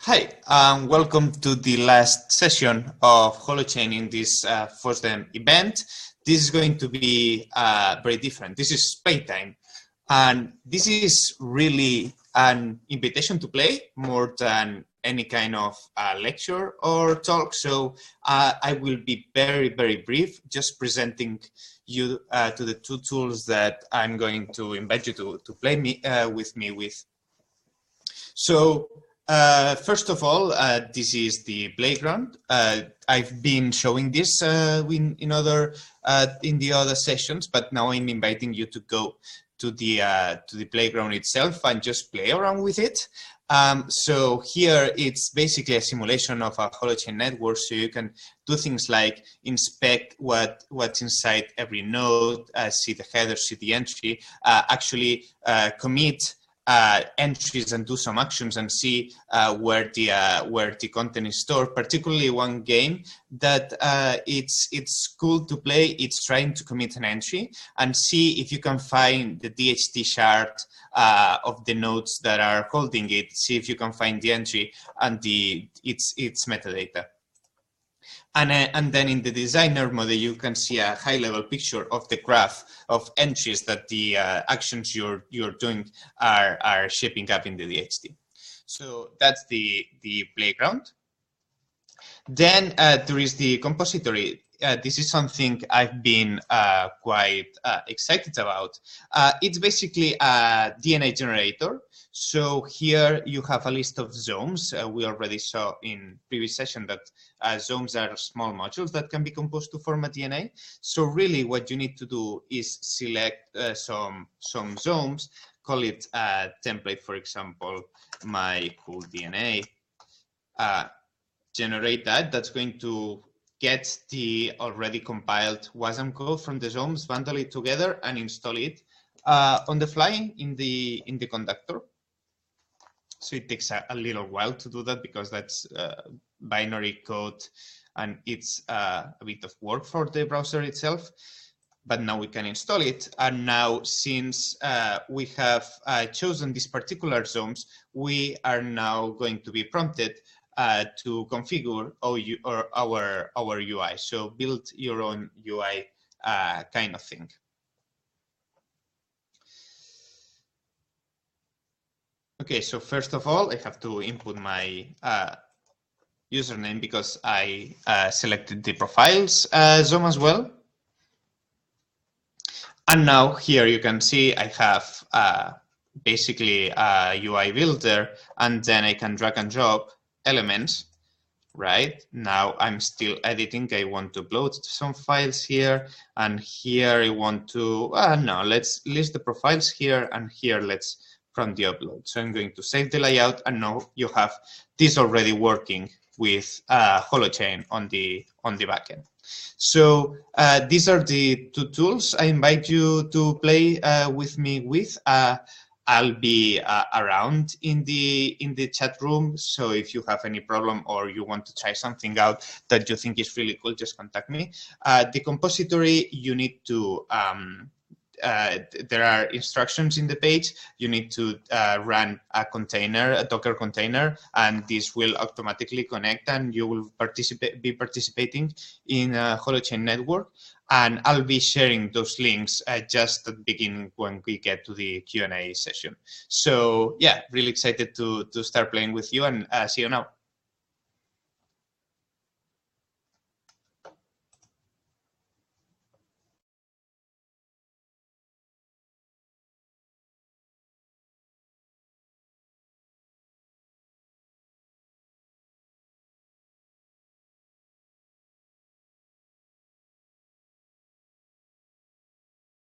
Hi, welcome to the last session of Holochain in this FOSDEM event. This is going to be very different. This is playtime, and this is really an invitation to play more than any kind of lecture or talk. So I will be very, very brief, just presenting you to the two tools that I'm going to invite you to play with me with. So first of all, this is the playground. I've been showing this in the other sessions, but now I'm inviting you to go to the playground itself and just play around with it. So here it's basically a simulation of a Holochain network, so you can do things like inspect what's inside every node, see the header, see the entry, actually commit entries and do some actions and see where the content is stored. Particularly one game that it's cool to play. It's trying to commit an entry and see if you can find the DHT shard of the nodes that are holding it. See if you can find the entry and its metadata. And then in the designer mode, you can see a high-level picture of the graph of entries that the actions you're doing are shaping up in the DHT. So that's the playground. Then there is the compository. This is something I've been quite excited about. It's basically a DNA generator. So here you have a list of zones. We already saw in previous session that zones are small modules that can be composed to form a DNA. So really what you need to do is select some zones, call it a template, for example, my cool DNA, generate that's going to get the already compiled WASM code from the zones, bundle it together and install it on the fly in the conductor. So it takes a little while to do that because that's binary code and it's a bit of work for the browser itself. But now we can install it. And now since we have chosen these particular zones, we are now going to be prompted to configure our UI. So build your own UI kind of thing. Okay, so first of all, I have to input my username because I selected the profiles zone as well. And now here you can see I have basically a UI builder, and then I can drag and drop elements. Right now I'm still editing. I want to upload some files here, and here I want to no, let's list the profiles here, and here let's from the upload. So I'm going to save the layout, and now you have this already working with Holochain on the backend. So these are the two tools I invite you to play with me with. I'll be around in the chat room. So if you have any problem or you want to try something out that you think is really cool, just contact me. The compository, you need to there are instructions in the page. You need to run a container, a Docker container, and this will automatically connect, and you will be participating in a Holochain network. And I'll be sharing those links just at the beginning when we get to the Q&A session. So yeah, really excited to start playing with you, and see you now.